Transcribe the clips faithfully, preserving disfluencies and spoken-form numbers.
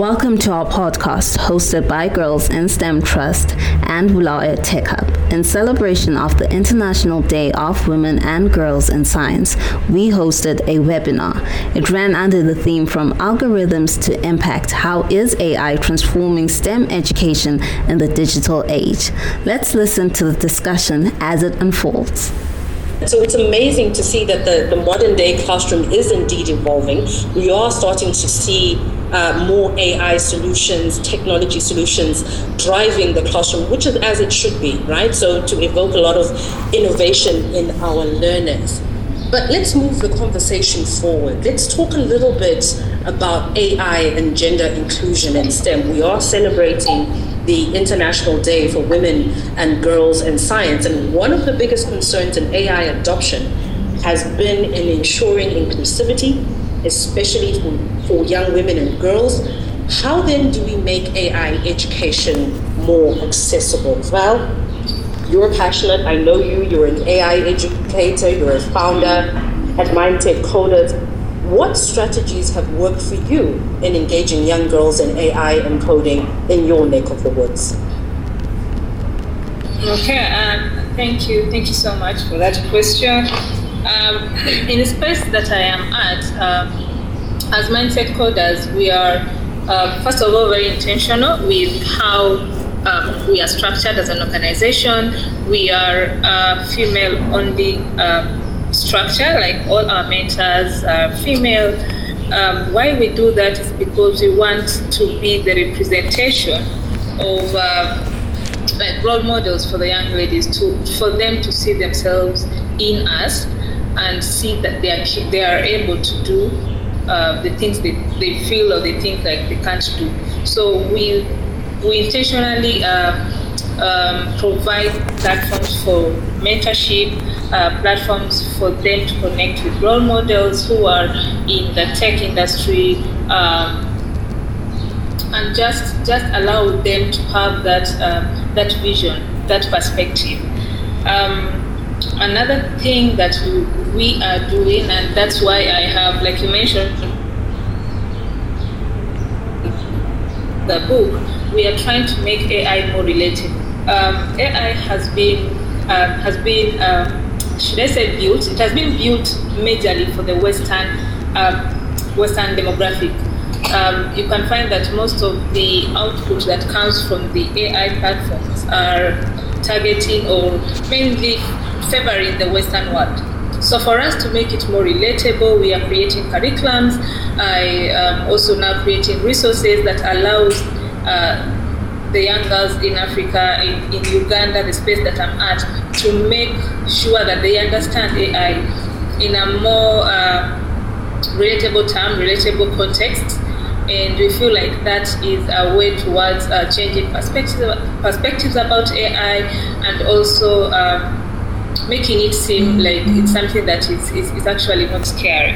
Welcome to our podcast hosted by Girls in STEM Trust and Bulawayo Tech Hub. In celebration of the International Day of Women and Girls in Science, we hosted a webinar. It ran under the theme From Algorithms to Impact, How is A I Transforming STEM Education in the Digital Age? Let's listen to the discussion as it unfolds. So it's amazing to see that the, the modern day classroom is indeed evolving. We are starting to see uh, more A I solutions, technology solutions driving the classroom, which is as it should be, right? So to evoke a lot of innovation in our learners. But let's move the conversation forward. Let's talk a little bit about A I and gender inclusion in STEM. We are celebrating the International Day for Women and Girls in Science. And one of the biggest concerns in A I adoption has been in ensuring inclusivity, especially for, for young women and girls. How then do we make A I education more accessible? Well, you're passionate, I know you, you're an A I educator, you're a founder at Mindtech Coders. What strategies have worked for you in engaging young girls in A I and coding in your neck of the woods? Okay, um, thank you. Thank you so much for that question. Um, in the space that I am at, um, as Mindtech Coders, we are, uh, first of all, very intentional with how um, we are structured as an organization. We are uh, female-only uh, structure, like all our mentors are female. Um, why we do that is because we want to be the representation of uh, like role models for the young ladies, to for them to see themselves in us and see that they are they are able to do uh, the things they, they feel or they think like they can't do. So we we intentionally uh, um, provide platforms for mentorship, Uh, platforms for them to connect with role models who are in the tech industry, um, and just just allow them to have that uh, that vision, that perspective. Um, another thing that we, we are doing, and that's why I have, like you mentioned, the book, we are trying to make A I more relatable. Um, A I has been uh, has been uh, should I say built? It has been built majorly for the Western uh, Western demographic. Um, you can find that most of the output that comes from the A I platforms are targeting or mainly favoring the Western world. So for us to make it more relatable, we are creating curriculums. I am also now creating resources that allows uh, the young girls in Africa, in, in Uganda, the space that I'm at, to make sure that they understand A I in a more uh, relatable term, relatable context. And we feel like that is a way towards uh, changing perspectives, perspectives about A I, and also um, making it seem like it's something that is, is, is actually not scary.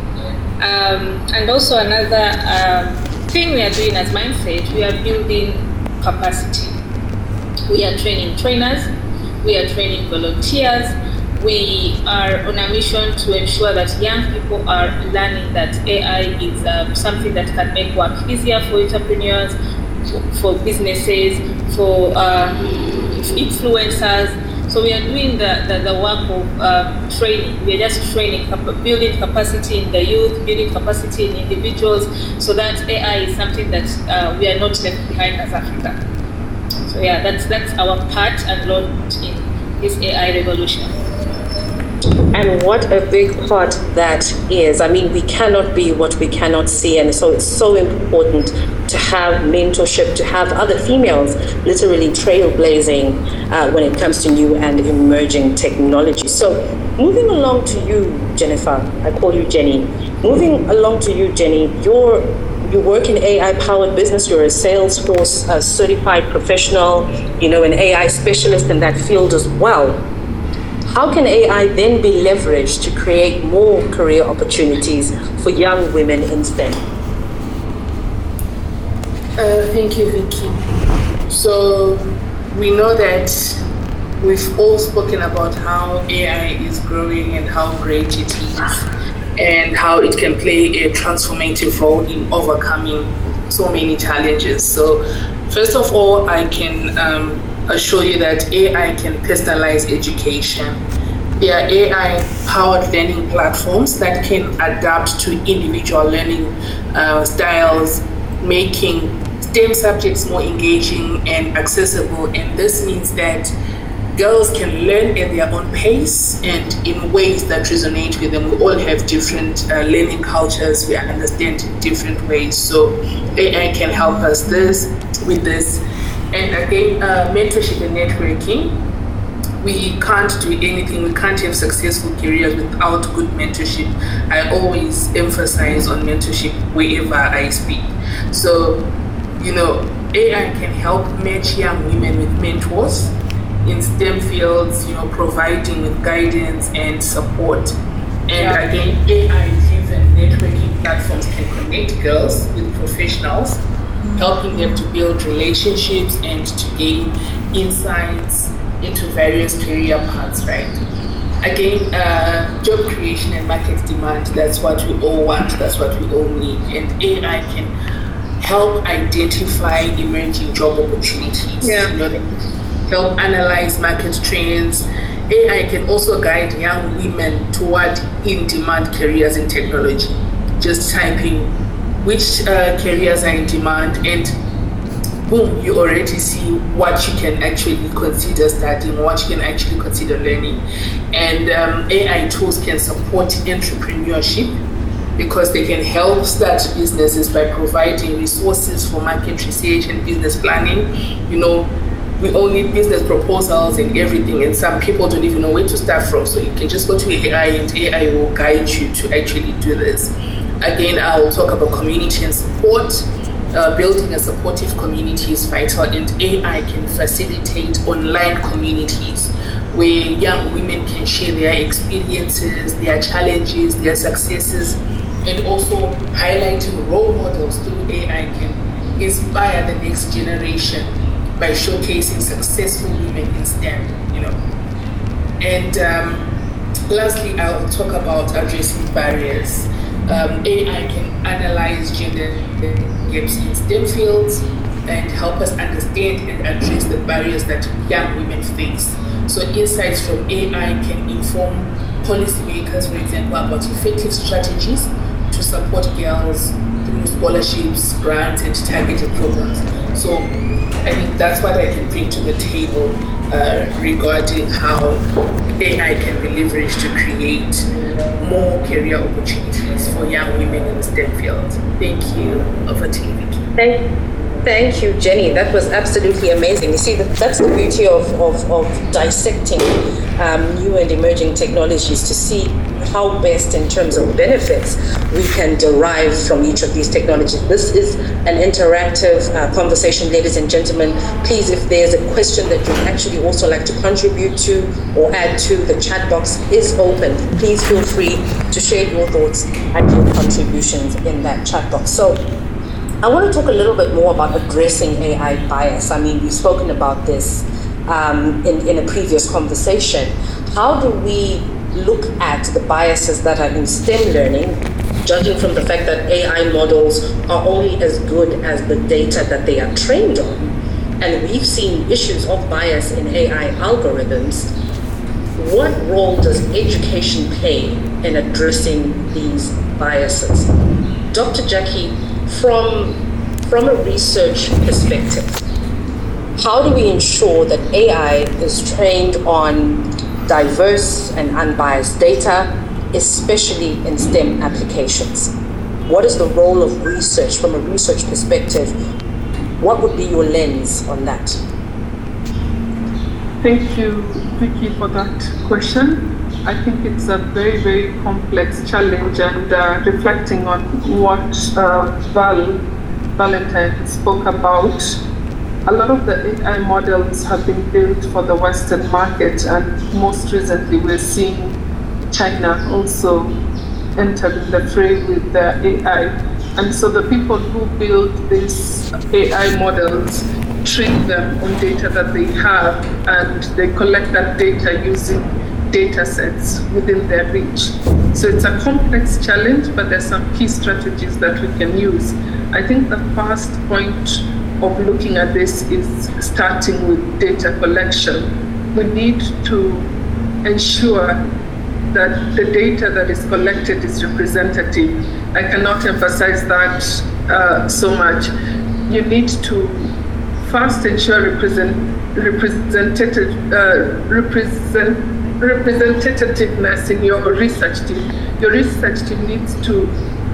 Um, and also another um, thing we are doing as Mindset, we are building capacity. We are training trainers, we are training volunteers, we are on a mission to ensure that young people are learning that A I is um, something that can make work easier for entrepreneurs, for businesses, for um, influencers. So we are doing the, the, the work of uh, training. We are just training, building capacity in the youth, building capacity in individuals, so that A I is something that uh, we are not left behind as Africa. So yeah, that's that's our part and role in this A I revolution. And what a big part that is. I mean, we cannot be what we cannot see. And so it's so important to have mentorship, to have other females literally trailblazing uh, when it comes to new and emerging technology. So moving along to you, Jennifer, I call you Jenny. Moving along to you, Jenny, you're, you work in A I-powered business. You're a Salesforce uh, certified professional, you know, an A I specialist in that field as well. How can A I then be leveraged to create more career opportunities for young women in STEM? Uh, thank you, Vicky. So we know that we've all spoken about how A I is growing and how great it is, and how it can play a transformative role in overcoming so many challenges. So first of all, I can um, assure you that A I can personalize education. There are A I-powered learning platforms that can adapt to individual learning uh, styles, making STEM subjects more engaging and accessible. And this means that girls can learn at their own pace and in ways that resonate with them. We all have different uh, learning cultures. We understand in different ways. So A I can help us this with this. And again, uh, mentorship and networking. We can't do anything, we can't have successful careers without good mentorship. I always emphasize on mentorship wherever I speak. So, you know, A I can help match young women with mentors in STEM fields, you know, providing with guidance and support. And yeah. again, A I-driven networking platforms can connect girls with professionals, mm-hmm. helping them to build relationships and to gain insights into various career paths, right? Again, uh, job creation and market demand, that's what we all want, that's what we all need. And A I can help identify emerging job opportunities, yeah. you know, help analyze market trends. A I can also guide young women toward in-demand careers in technology. Just typing which uh, careers are in demand and boom, you already see what you can actually consider studying, what you can actually consider learning. And um, A I tools can support entrepreneurship because they can help start businesses by providing resources for market research and business planning. You know, we all need business proposals and everything, and some people don't even know where to start from. So you can just go to A I and A I will guide you to actually do this. Again, I will talk about community and support. Uh, building a supportive community is vital, and A I can facilitate online communities where young women can share their experiences, their challenges, their successes, and also highlighting role models through A I can inspire the next generation by showcasing successful women in STEM, you know. And um, lastly, I will talk about addressing barriers. Um, A I can analyze gender gaps in STEM fields and help us understand and address the barriers that young women face. So insights from A I can inform policymakers, for example, about effective strategies to support girls through scholarships, grants, and targeted programs. So I think that's what I can bring to the table uh, regarding how A I can be leveraged to create more career opportunities for young women in the STEM field. Thank you. Over to you, Vicky. Thank, thank you, Jenny. That was absolutely amazing. You see, that, that's the beauty of, of, of dissecting um, new and emerging technologies to see how best in terms of benefits we can derive from each of these technologies. This is an interactive uh, conversation, ladies and gentlemen. Please, if there's a question that you'd actually also like to contribute to or add to, the chat box is open. Please feel free to share your thoughts and your contributions in that chat box. So I want to talk a little bit more about addressing A I bias. I mean, we've spoken about this um, in, in a previous conversation. How do we look at the biases that are in STEM learning, judging from the fact that A I models are only as good as the data that they are trained on? And we've seen issues of bias in A I algorithms. What role does education play in addressing these biases? Doctor Jackie, from, from a research perspective, how do we ensure that A I is trained on diverse and unbiased data, especially in STEM applications? What is the role of research from a research perspective? What would be your lens on that? Thank you, Vicky, for that question. I think it's a very, very complex challenge, and uh, reflecting on what uh, Val Valentine spoke about, a lot of the A I models have been built for the Western market, and most recently we're seeing China also entered in the fray with the A I. And so the people who build these A I models train them on data that they have, and they collect that data using data sets within their reach. So it's a complex challenge, but there's some key strategies that we can use. I think the first point of looking at this is starting with data collection. We need to ensure that the data that is collected is representative. I cannot emphasize that uh, so much. You need to first ensure represent, representative, uh, represent, representativeness in your research team. Your research team needs to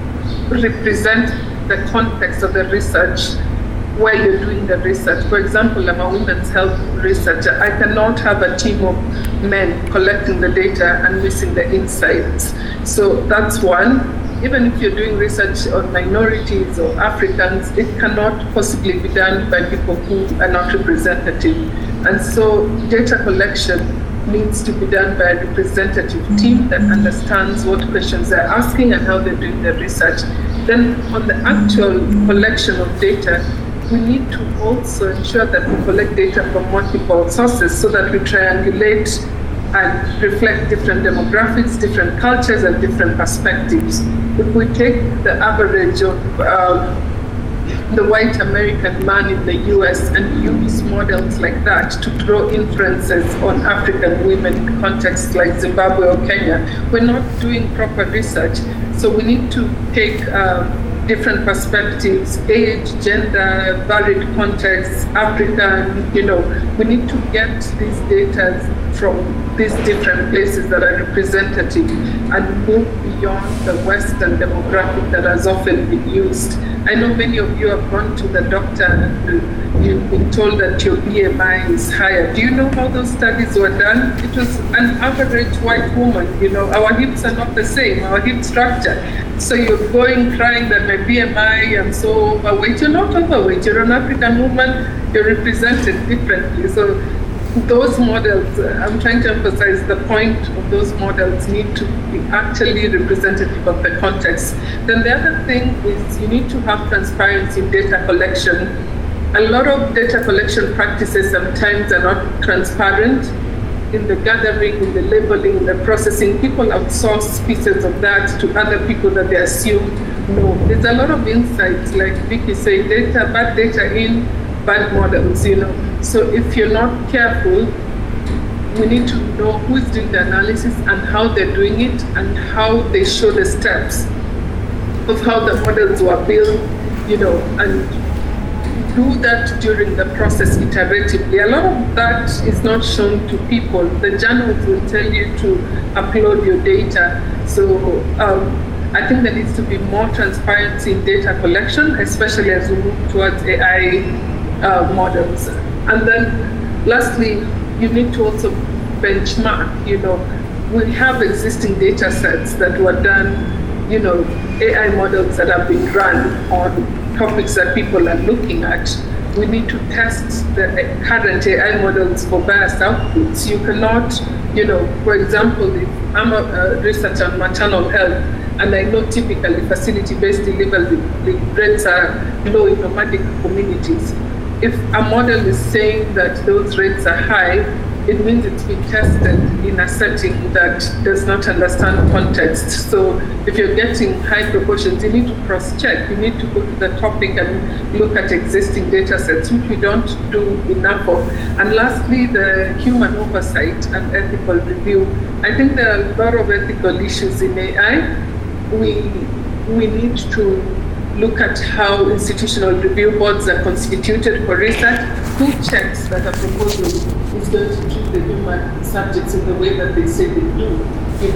represent the context of the research where you're doing the research. For example, I'm a women's health researcher. I cannot have a team of men collecting the data and missing the insights. So that's one. Even if you're doing research on minorities or Africans, it cannot possibly be done by people who are not representative. And so data collection needs to be done by a representative team that understands what questions they're asking and how they're doing their research. Then on the actual collection of data, we need to also ensure that we collect data from multiple sources so that we triangulate and reflect different demographics, different cultures, and different perspectives. If we take the average of um, the white American man in the U S and use models like that to draw inferences on African women in contexts like Zimbabwe or Kenya, we're not doing proper research. So we need to take uh, different perspectives, age, gender, varied contexts, African, you know, we need to get these data from these different places that are representative and move beyond the Western demographic that has often been used. I know many of you have gone to the doctor and you've been told that your B M I is higher. Do you know how those studies were done? It was an average white woman, you know, our hips are not the same, our hip structure. So you're going crying that my B M I, I'm so overweight. You're not overweight, you're an African woman, you're represented differently. So those models, uh, I'm trying to emphasize the point of those models need to be actually representative of the context. Then the other thing is you need to have transparency in data collection. A lot of data collection practices sometimes are not transparent in the gathering, in the labeling, in the processing. People outsource pieces of that to other people that they assume know. There's a lot of insights, like Vicky said, data, bad data in, bad models, you know. So if you're not careful, we need to know who is doing the analysis and how they're doing it and how they show the steps of how the models were built, you know, and do that during the process iteratively. A lot of that is not shown to people. The journals will tell you to upload your data. So um, I think there needs to be more transparency in data collection, especially as we move towards A I uh, models. And then lastly, you need to also benchmark, you know, we have existing data sets that were done, you know, A I models that have been run on topics that people are looking at. We need to test the current A I models for biased outputs. You cannot, you know, for example, if I'm a, a researcher on maternal health, and I know typically facility-based delivery rates are low in nomadic communities. If a model is saying that those rates are high, it means it's been tested in a setting that does not understand context. So if you're getting high proportions, you need to cross-check. You need to go to the topic and look at existing data sets, which we don't do enough of. And lastly, the human oversight and ethical review. I think there are a lot of ethical issues in A I. We, we need to look at how institutional review boards are constituted for research. Who checks that a proposal is going to treat the human subjects in the way that they say they do? You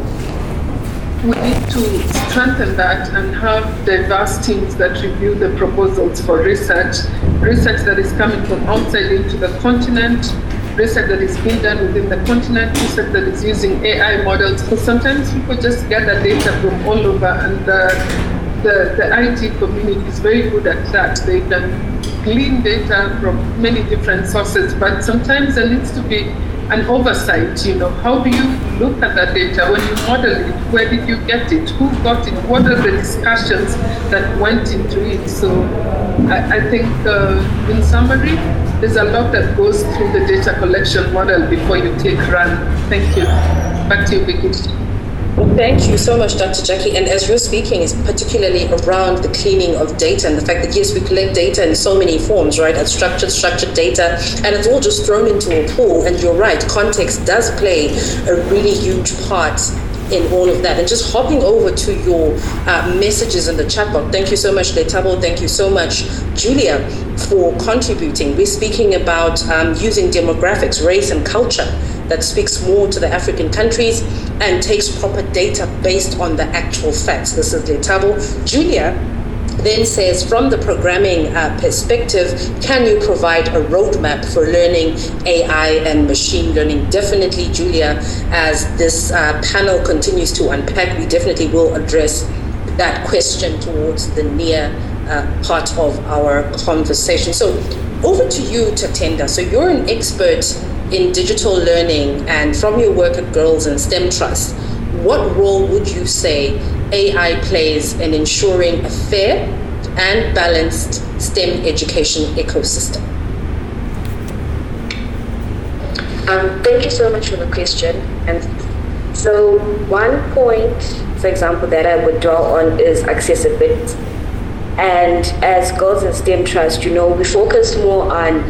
know, we need to strengthen that and have diverse teams that review the proposals for research, research that is coming from outside into the continent, research that is being done within the continent, research that is using A I models. Because sometimes people just gather data from all over, and the The, the I T community is very good at that. They can glean data from many different sources, but sometimes there needs to be an oversight. You know, how do you look at that data when you model it? Where did you get it? Who got it? What are the discussions that went into it? So I, I think uh, in summary, there's a lot that goes through the data collection model before you click run. Thank you. Back to you, Vicky. Well, thank you so much, Doctor Jackie. And as you're speaking, is particularly around the cleaning of data and the fact that, yes, we collect data in so many forms, right? Unstructured, structured data, and it's all just thrown into a pool. And you're right, context does play a really huge part in all of that. And just hopping over to your uh, messages in the chat box. Thank you so much, Letabo. Thank you so much, Julia, for contributing. We're speaking about um, using demographics, race and culture that speaks more to the African countries and takes proper data based on the actual facts. This is Letabo. Julia then says, from the programming uh, perspective, can you provide a roadmap for learning A I and machine learning? Definitely, Julia, as this uh, panel continues to unpack, we definitely will address that question towards the near uh, part of our conversation. So over to you, Tatenda. So you're an expert in digital learning, and from your work at Girls in STEM Trust, what role would you say A I plays in ensuring a fair and balanced STEM education ecosystem? Um, thank you so much for the question. And so one point, for example, that I would draw on is accessibility. And as Girls in STEM Trust, you know, we focus more on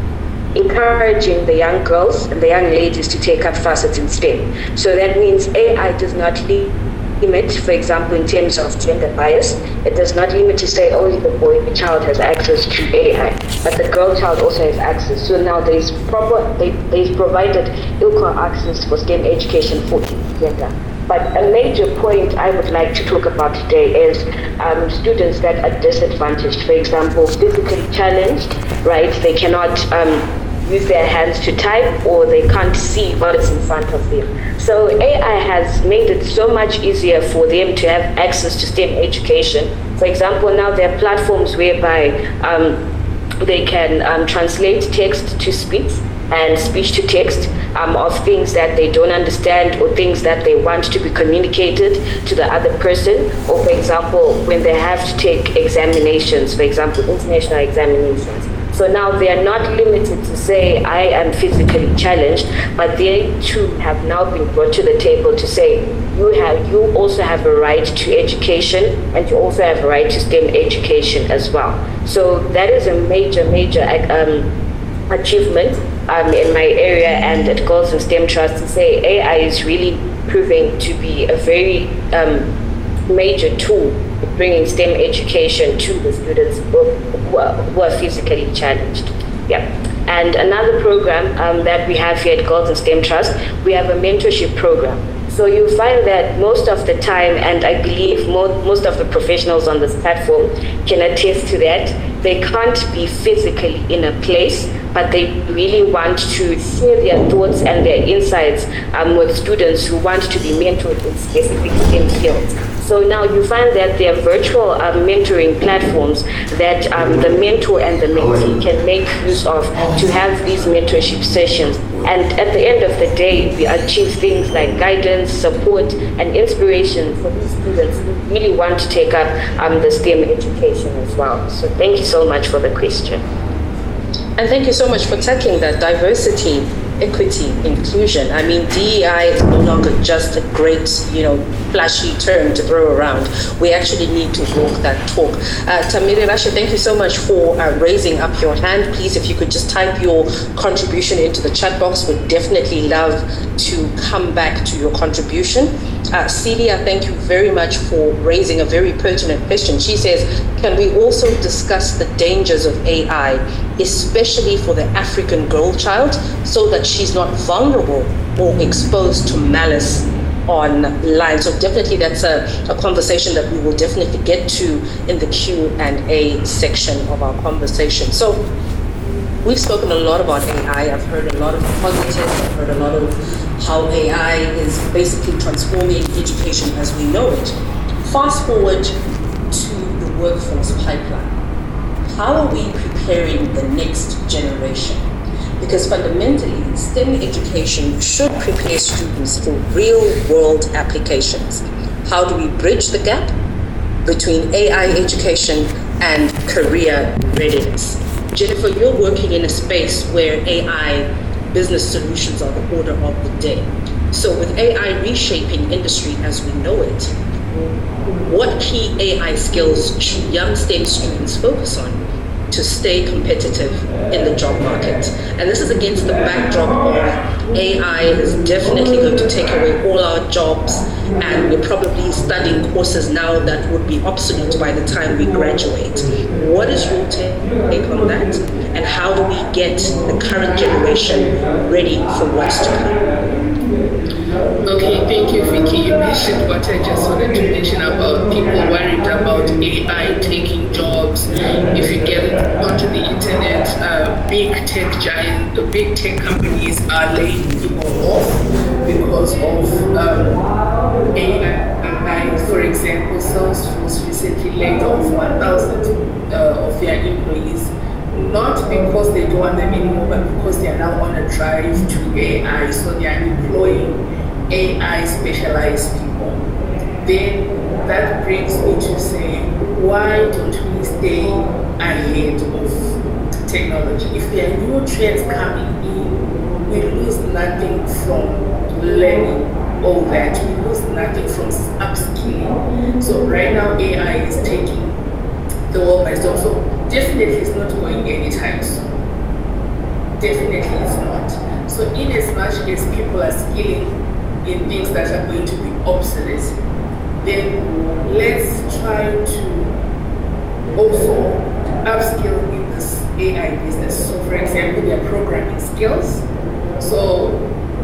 encouraging the young girls and the young ladies to take up facets in STEM. So that means A I does not limit, for example, in terms of gender bias, it does not limit to say only the boy, the child has access to A I, but the girl child also has access. So now there's proper, they, they've provided equal access for STEM education for each gender. But a major point I would like to talk about today is um, students that are disadvantaged, for example, physically challenged, right? They cannot um, use their hands to type, or they can't see what is in front of them. So A I has made it so much easier for them to have access to STEM education. For example, now there are platforms whereby um, they can um, translate text to speech and speech to text um, of things that they don't understand or things that they want to be communicated to the other person. Or for example, when they have to take examinations, for example, international examinations. So now they are not limited to say, I am physically challenged, but they too have now been brought to the table to say, you have, you also have a right to education, and you also have a right to STEM education as well. So that is a major, major um, achievement um, in my area and at Girls in STEM Trust to say A I is really proving to be a very um, major tool in bringing STEM education to the students who are, who are physically challenged. Yeah. And another program um, that we have here at Girls in STEM Trust, we have a mentorship program. So you find that most of the time, and I believe mo- most of the professionals on this platform can attest to that, they can't be physically in a place, but they really want to share their thoughts and their insights um, with students who want to be mentored in specific STEM fields. So now you find that there are virtual um, mentoring platforms that um, the mentor and the mentee can make use of to have these mentorship sessions. And at the end of the day, we achieve things like guidance, support, and inspiration for these students who really want to take up um, the STEM education as well. So thank you so much for the question. And thank you so much for tackling that diversity, equity, inclusion. I mean, D E I is no longer just a great, you know, flashy term to throw around. We actually need to walk that talk. Uh, Tamiri Rasha, thank you so much for uh, raising up your hand. Please, if you could just type your contribution into the chat box, we'd definitely love to come back to your contribution. Uh, Celia, thank you very much for raising a very pertinent question. She says, can we also discuss the dangers of A I, especially for the African girl child, so that she's not vulnerable or exposed to malice online? So definitely that's a, a conversation that we will definitely get to in the Q and A section of our conversation. So we've spoken a lot about A I. I've heard a lot of positives. I've heard a lot of how A I is basically transforming education as we know it. Fast forward to the workforce pipeline. How are we preparing the next generation? Because fundamentally, STEM education should prepare students for real-world applications. How do we bridge the gap between A I education and career readiness? Jennifer, you're working in a space where A I business solutions are the order of the day. So with A I reshaping industry as we know it, what key A I skills should young STEM students focus on to stay competitive in the job market? And this is against the backdrop of A I is definitely going to take away all our jobs, and we're probably studying courses now that would be obsolete by the time we graduate. What is your take on that? And how do we get the current generation ready for what's to come? Okay, thank you, Vicky. You mentioned what I just wanted to mention about people worried about A I taking jobs. If you get onto the internet, uh, big tech giant, the big tech companies are laying people off because of um, A I. For example, Salesforce recently laid off one thousand uh, of their employees. Not because they don't want them anymore, but because they are now on a drive to A I. So they are employing A I specialized people. Then that brings me to say, why don't we stay ahead of technology? If there are new trends coming in, we lose nothing from learning all that. We lose nothing from upskilling. So right now A I is taking the world by storm. So definitely it's not going anytime soon. Definitely it's not. So in as much as people are skilling in things that are going to be obsolete, then let's try to also upskill in this A I business. So for example, there are programming skills. So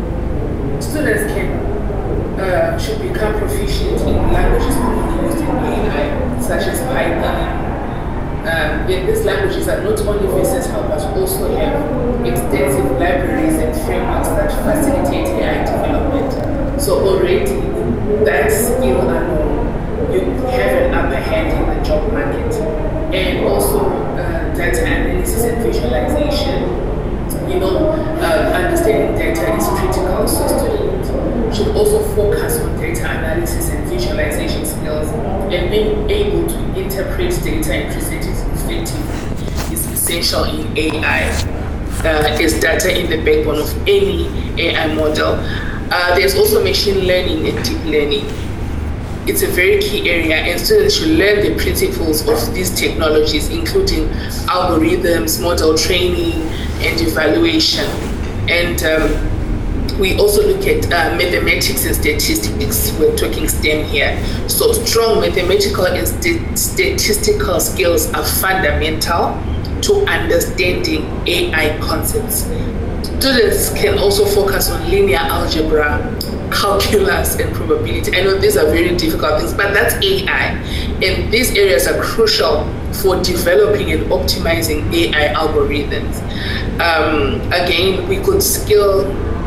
students can uh, should become proficient in languages commonly used in A I, such as Python. Um, these languages are not only versatile but also have extensive libraries and frameworks that facilitate A I development. So already that skill alone, you have an upper hand in the job market. And also uh, data analysis and visualization. You know, uh, understanding data is critical, so students should also focus on data analysis and visualization skills, and being able to interpret data and present it effectively is essential in A I. Uh, is data in the backbone of any A I model? Uh, there's also machine learning and deep learning. It's a very key area, and students should learn the principles of these technologies, including algorithms, model training, and evaluation. And um, we also look at uh, mathematics and statistics. We're talking STEM here. So strong mathematical and st- statistical skills are fundamental to understanding A I concepts. Students can also focus on linear algebra, calculus, and probability. I know these are very difficult things, but that's A I. And these areas are crucial for developing and optimizing A I algorithms. Um, again, we could skill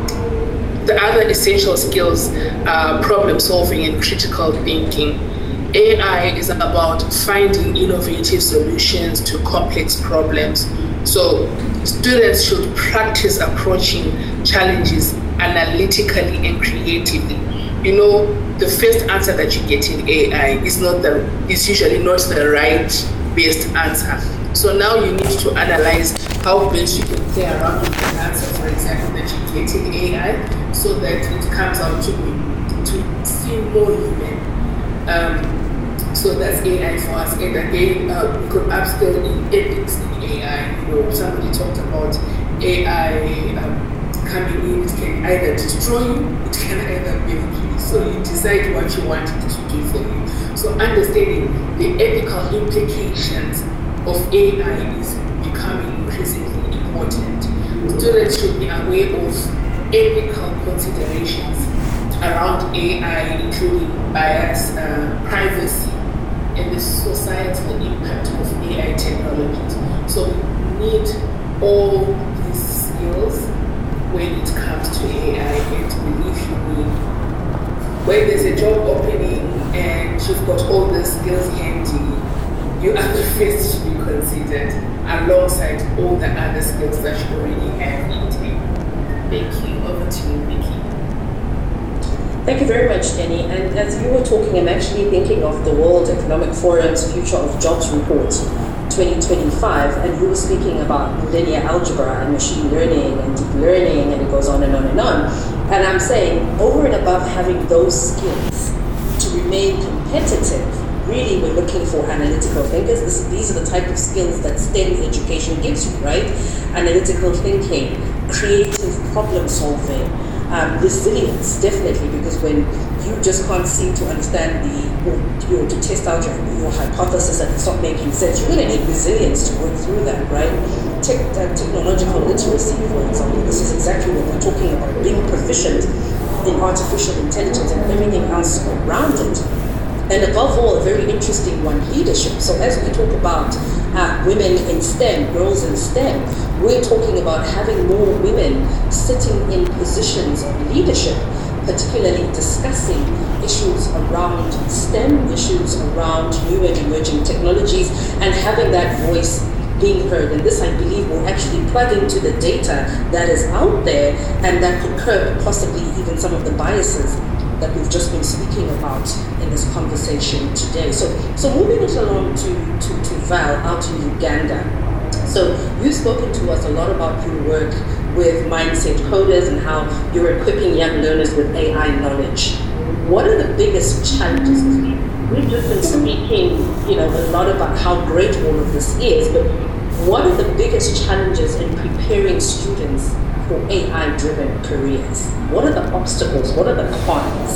the other essential skills are problem solving and critical thinking. A I is about finding innovative solutions to complex problems. So students should practice approaching challenges analytically and creatively. You know, the first answer that you get in A I is not the is usually not the right best answer. So now you need to analyze how best you can play around with the answer, for example, that you get in A I, so that it comes out to be to seem more human. Um, so that's A I for us. And again, uh, we could upskill in ethics in A I. You know, somebody talked about A I um, coming in. It can either destroy you, it can either benefit you. So you decide what you want it to do for you. So understanding the ethical implications of A I is becoming increasingly important. Students should be aware of ethical considerations around A I, including bias, uh, privacy, and the societal impact of A I technologies. So we need all these skills when it comes to A I, and believe you me, when there's a job opening and you've got all the skills handy, you are the first to be considered alongside all the other skills that you already have in tech. Thank you. Over to you, Vicky. Thank you very much, Jenny. And as you were talking, I'm actually thinking of the World Economic Forum's Future of Jobs report twenty twenty-five, and you were speaking about linear algebra and machine learning and deep learning, and it goes on and on and on. And I'm saying, over and above having those skills to remain competitive, really we're looking for analytical thinkers. This, these are the type of skills that STEM education gives you, right? Analytical thinking, creative problem solving, um, resilience, definitely, because when you just can't seem to understand the, or, you know, to test out your, your hypothesis and it's not making sense, you're going to need resilience to work through that, right? Tech, uh, technological literacy, for example, this is exactly what we're talking about, being proficient in artificial intelligence and everything else around it. And above all, a very interesting one, leadership. So as we talk about uh, women in STEM, girls in STEM, we're talking about having more women sitting in positions of leadership, particularly discussing issues around STEM, issues around new and emerging technologies, and having that voice being heard. And this, I believe, will actually plug into the data that is out there, and that could curb possibly even some of the biases that we've just been speaking about in this conversation today. So, so moving it along to, to, to Val out in Uganda. So you've spoken to us a lot about your work with Mindset Coders and how you're equipping young learners with A I knowledge. What are the biggest challenges? We've just been speaking, you know, a lot about how great all of this is, but what are the biggest challenges in preparing students for A I-driven careers? What are the obstacles? What are the cons?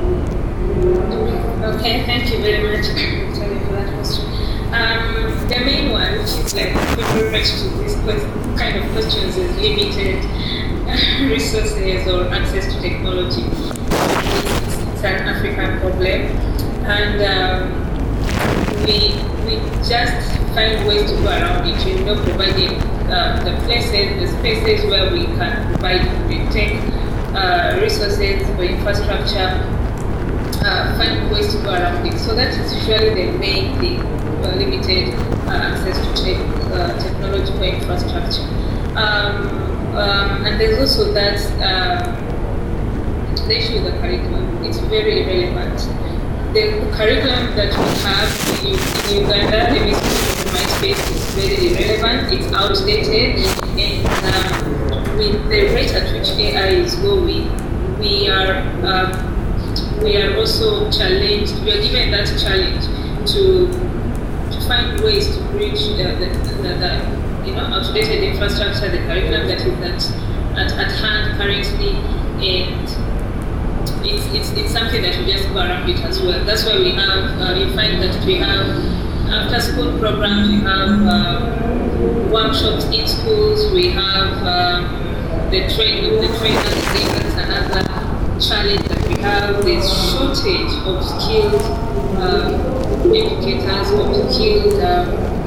Okay, thank you very much Tony, for that question. Um, the main one, which is like with regards to this kind of questions, is limited resources or access to technology. It's, it's an African problem, and um, we we just find ways to go around it. You know, providing uh, the places, the spaces where we can provide the tech uh, resources for infrastructure, uh, find ways to go around it. So that is usually the main thing, uh, limited uh, access to tech, uh, technological infrastructure. Um, um, and there's also that um, the issue with the curriculum. It's very relevant. The curriculum that we have in, in Uganda, let me speak from my space, is very irrelevant, it's outdated, and um, with the rate at which A I is going, we are um, we are also challenged, we are given that challenge to to find ways to bridge the, the, the, the you know, outdated infrastructure, the curriculum that is at, at, at hand currently, and It's, it's, it's something that we just go around it as well. That's why we have, uh, you find that we have after school programs, we have um, workshops in schools, we have um, the train the trainers. That's another challenge that we have. There's shortage of skilled um, educators, of skilled, um,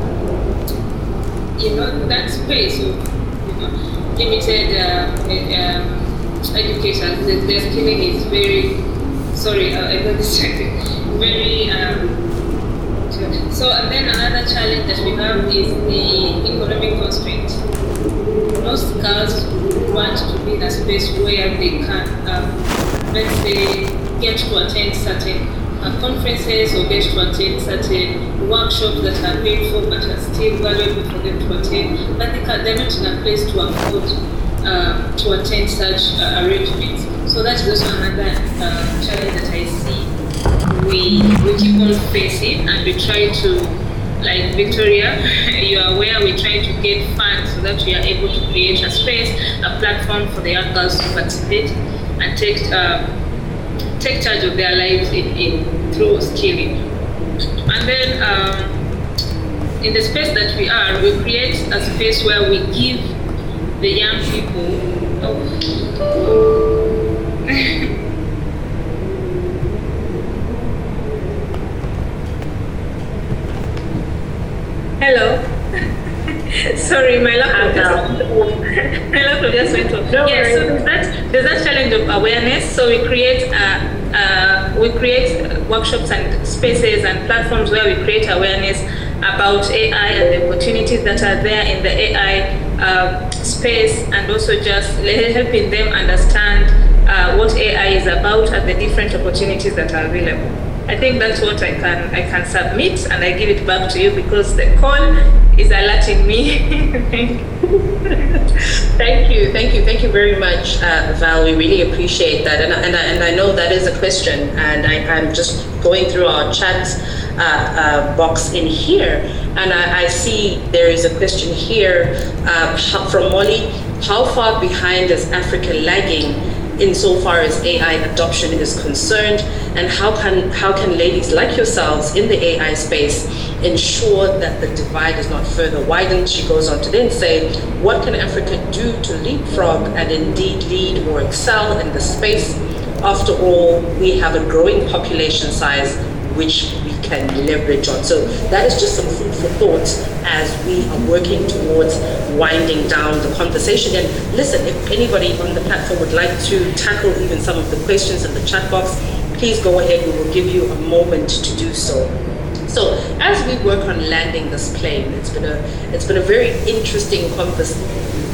you know, that space of, you know, limited uh, um, education. The, the skilling is very, sorry, uh, I got distracted, very, um, so and then another challenge that we have is the economic constraint. Most girls want to be in a space where they can, um, let's say, get to attend certain uh, conferences or get to attend certain workshops that are paid for but are still valuable for them to attend, but they can, they're not in a place to afford Uh, to attend such uh, arrangements. So that is also another uh, challenge that I see we we keep on facing, and we try to, like Victoria, you are aware, we try to get funds so that we are able to create a space, a platform for the young girls to participate and take uh, take charge of their lives in, in through skilling. And then um, in the space that we are, we create a space where we give the young people, oh. Hello. Sorry, my laptop just my laptop just went off. No yeah, worries. so there's that there's that challenge of awareness. So we create uh, uh, we create workshops and spaces and platforms where we create awareness about A I and the opportunities that are there in the A I uh, space, and also just helping them understand uh, what A I is about and the different opportunities that are available. I think that's what I can I can submit, and I give it back to you because the call is alerting me. Thank you. Thank you, thank you, thank you very much, uh, Val. We really appreciate that, and, and, and I know that is a question, and I, I'm just going through our chat uh, uh, box in here, and I, I see there is a question here uh, from Molly. How far behind is Africa lagging insofar as A I adoption is concerned, and how can how can ladies like yourselves in the A I space ensure that the divide is not further widened? She goes on to then say, what can Africa do to leapfrog and indeed lead or excel in the space? After all, we have a growing population size which we can leverage on. So that is just some food for thought as we are working towards winding down the conversation. And listen, if anybody on the platform would like to tackle even some of the questions in the chat box, please go ahead. We will give you a moment to do so. So as we work on landing this plane, it's been a it's been a very interesting conversation.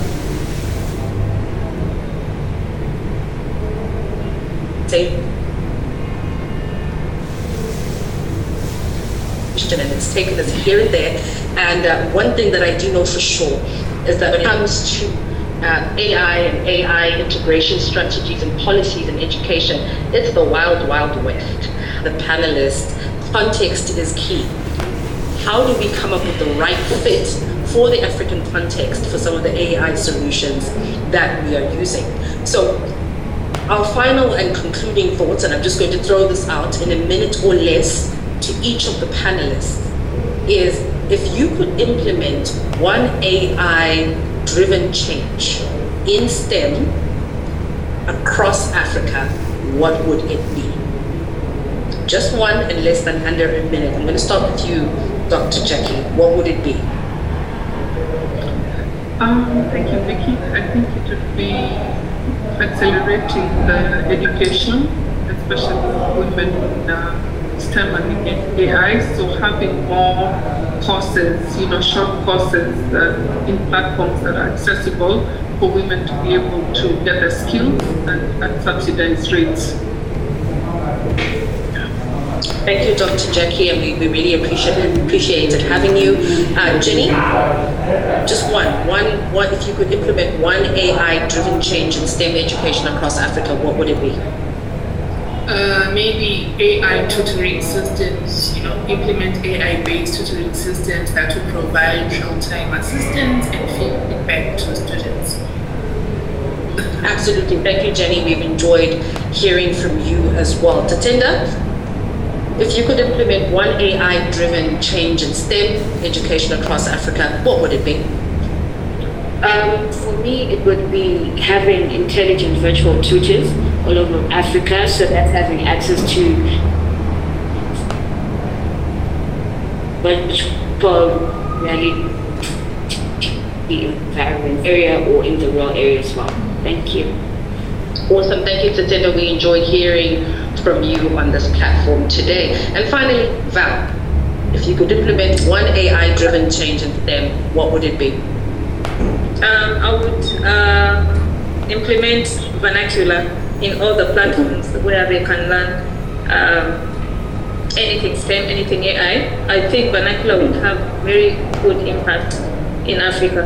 And it's taken us here and there. And uh, one thing that I do know for sure is that when it comes to uh, A I and A I integration strategies and policies in education, it's the wild, wild west. The panelists, context is key. How do we come up with the right fit for the African context for some of the A I solutions that we are using? So our final and concluding thoughts, and I'm just going to throw this out in a minute or less to each of the panelists, is if you could implement one A I-driven change in STEM across Africa, what would it be? Just one in less than under a minute. I'm going to start with you, Doctor Jackie. What would it be? Um, thank you, Vicky. I think it would be accelerating the education, especially for women in uh, STEM and A I, so having more courses, you know, short courses uh, in platforms that are accessible for women to be able to get their skills and at subsidized rates. Thank you, Doctor Jackie, and we, we really appreciate appreciated having you. Uh, Jenny, just one, one, one. If you could implement one A I-driven change in STEM education across Africa, what would it be? Uh, maybe A I tutoring systems, you know, implement A I-based tutoring systems that will provide real-time assistance and feedback to students. Absolutely. Thank you, Jenny. We've enjoyed hearing from you as well. Tatenda, if you could implement one A I-driven change in STEM education across Africa, what would it be? Um, for me, it would be having intelligent virtual tutors all over Africa, so that's having access to virtual reality environment area or in the rural area as well. Thank you. Awesome. Thank you, Tatenda. We enjoyed hearing from you on this platform today. And finally, Val, if you could implement one A I-driven change in STEM, what would it be? Um, I would uh, implement vernacular in all the platforms where they can learn um, anything STEM, anything A I. I think vernacular would have very good impact in Africa.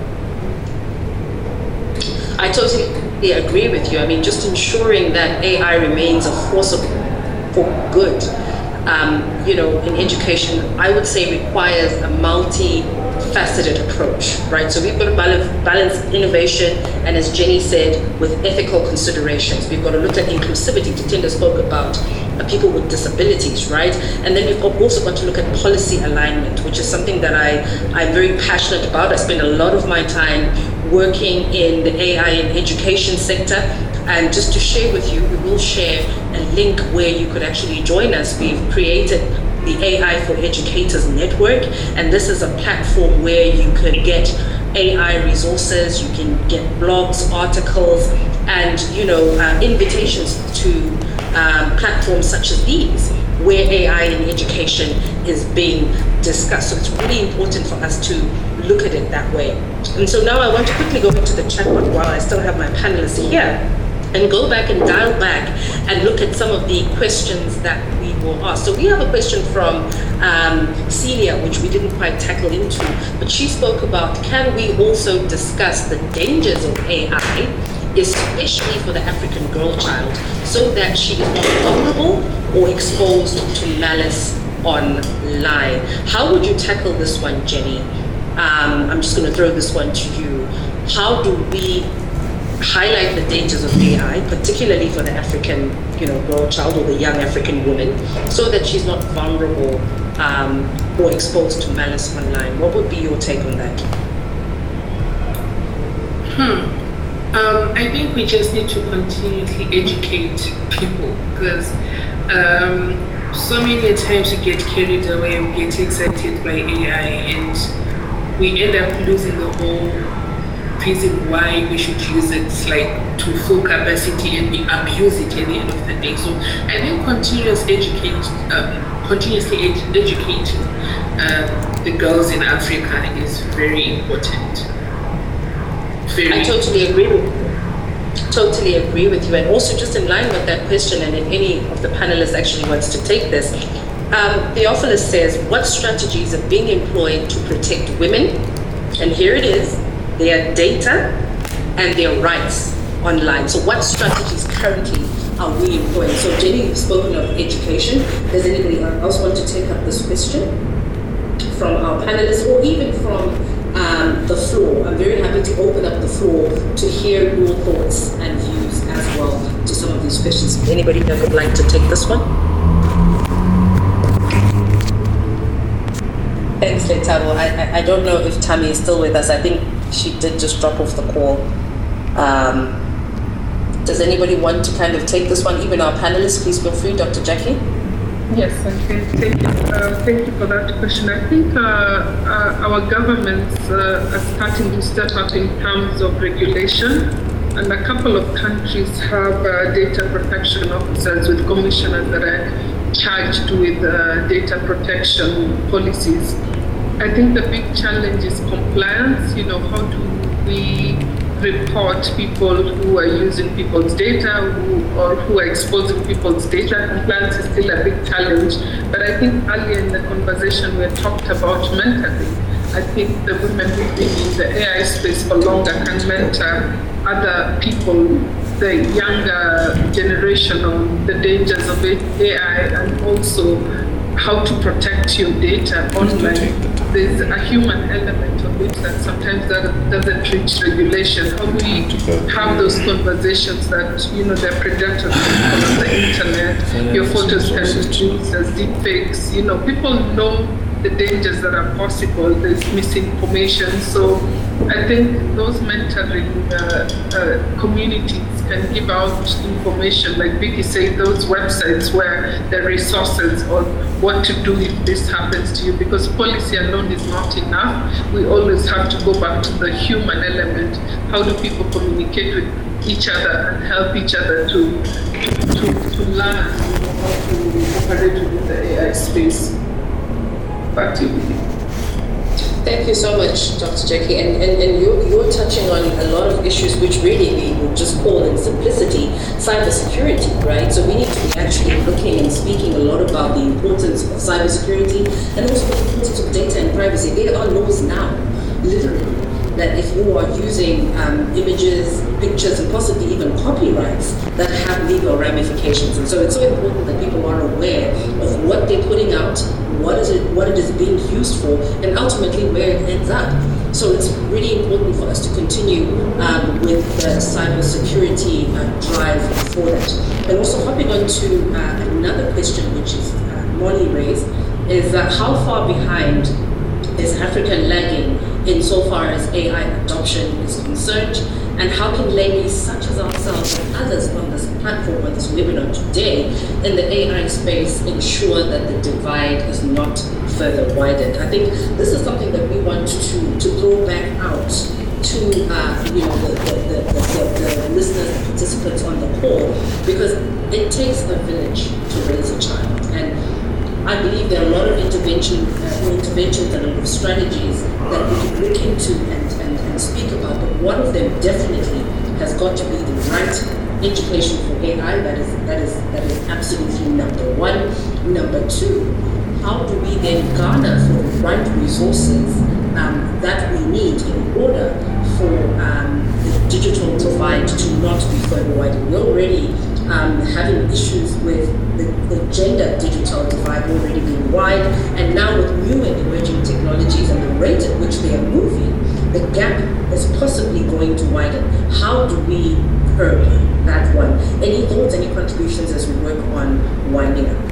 I totally agree with you. I mean, just ensuring that A I remains a force of, for good, um, you know, in education, I would say requires a multi-faceted approach, right? So we've got to balance, balance innovation, and as Jenny said, with ethical considerations. We've got to look at inclusivity. Tatenda spoke about uh, people with disabilities, right? And then we've also got to look at policy alignment, which is something that I, I'm very passionate about. I spend a lot of my time working in the A I and education sector. And just to share with you, we will share a link where you could actually join us. We've created the A I for Educators Network, and this is a platform where you can get A I resources, you can get blogs, articles, and you know uh, invitations to um, platforms such as these, where A I in education is being discussed. So it's really important for us to look at it that way. And so now I want to quickly go into the chat box while I still have my panelists here. and go back and dial back and look at some of the questions that we were asked. So we have a question from um, Celia, which we didn't quite tackle into, but she spoke about, can we also discuss the dangers of A I, especially for the African girl child, so that she is not vulnerable or exposed to malice online? How would you tackle this one, Jenny? Um, I'm just going to throw this one to you. How do we highlight the dangers of A I, particularly for the African, you know, girl child or the young African woman, so that she's not vulnerable um, or exposed to malice online? What would be your take on that? Hmm. Um, I think we just need to continuously educate people, because um, so many times we get carried away, we get excited by A I, and we end up losing the whole reason why we should use it, like to full capacity, and we abuse it at the end of the day. So I think continuous educate, um, continuously ed- educating uh, the girls in Africa is very important. Very I totally agree with you. Totally agree with you. And also just in line with that question, and if any of the panelists actually wants to take this, um, Theophilus says, what strategies are being employed to protect women? And here it is, their data and their rights online. So what strategies currently are we employing? So Jenny, you've spoken of education. Does anybody else want to take up this question from our panelists, or even from um, the floor? I'm very happy to open up the floor to hear your thoughts and views as well to some of these questions. Anybody that would like to take this one? Thanks, Letabo. I, I I don't know if Tammy is still with us. I think she did just drop off the call. Um, does anybody want to kind of take this one? Even our panelists, please feel free. Doctor Jackie? Yes, okay. Thank you. Uh, thank you for that question. I think uh, uh, our governments uh, are starting to step up in terms of regulation, and a couple of countries have uh, data protection officers with commissioners that are charged with uh, data protection policies. I think the big challenge is compliance. You know, how do we report people who are using people's data who, or who are exposing people's data? Compliance is still a big challenge. But I think earlier in the conversation we had talked about mentoring. I think the women who've been in the A I space for longer can mentor other people, the younger generation, on the dangers of A I and also how to protect your data online. There's a human element of it that sometimes that doesn't reach regulation. How do we have those conversations that, you know, they're predators on the internet, your photos can be used as deep fakes, you know, people know the dangers that are possible, there's misinformation. So I think those mentoring uh, uh, communities can give out information, like Vicky said, those websites where the resources on what to do if this happens to you, because policy alone is not enough. We always have to go back to the human element. How do people communicate with each other and help each other to to, to, to learn how to operate within the A I space? Back to you. Thank you so much, Doctor Jackie. And, and, and you're, you're touching on a lot of issues which really we would just call in simplicity cybersecurity, right? So we need to be actually looking and speaking a lot about the importance of cybersecurity and also the importance of data and privacy. There are laws now, literally, that if you are using um, images, pictures, and possibly even copyrights that have legal ramifications. And so it's so important that people are aware of what they're putting out, what is it, what it is being used for, and ultimately where it ends up. So it's really important for us to continue um, with the cybersecurity uh, drive for that. And also hopping on to uh, another question, which is uh, Molly raised, is uh, how far behind is Africa lagging insofar as A I adoption is concerned, and how can ladies such as ourselves and others on this platform, on this webinar today, in the A I space ensure that the divide is not further widened? I think this is something that we want to, to throw back out to uh, you know the, the, the, the, the listeners and participants on the call, because it takes a village to raise a child. And I believe there are a lot of intervention, uh, interventions and a lot of strategies that we can look into and, and, and speak about, but one of them definitely has got to be the right education for A I. That is that is that is absolutely number one. Number two, how do we then garner for the right resources um, that we need in order for um, the digital divide to not be further widened? We're already um, having issues with the, the gender digital divide already being wide, and now with new and emerging technologies and the rate at which they are moving, the gap is possibly going to widen. How do we curb that one? Any thoughts, any contributions as we work on winding up?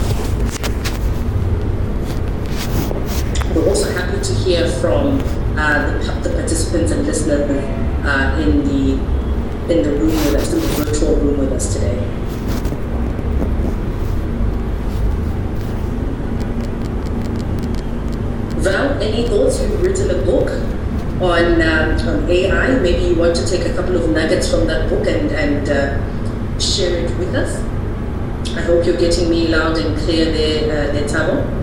We're also happy to hear from uh, the, the participants and listeners uh, in the in the room with us, in the virtual room with us today. Val, any thoughts? You've written a book on, um, on A I. Maybe you want to take a couple of nuggets from that book and, and uh, share it with us. I hope you're getting me loud and clear there, uh, there Thabo.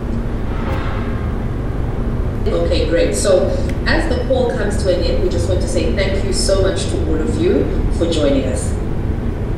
Okay, great. So as the call comes to an end, we just want to say thank you so much to all of you for joining us.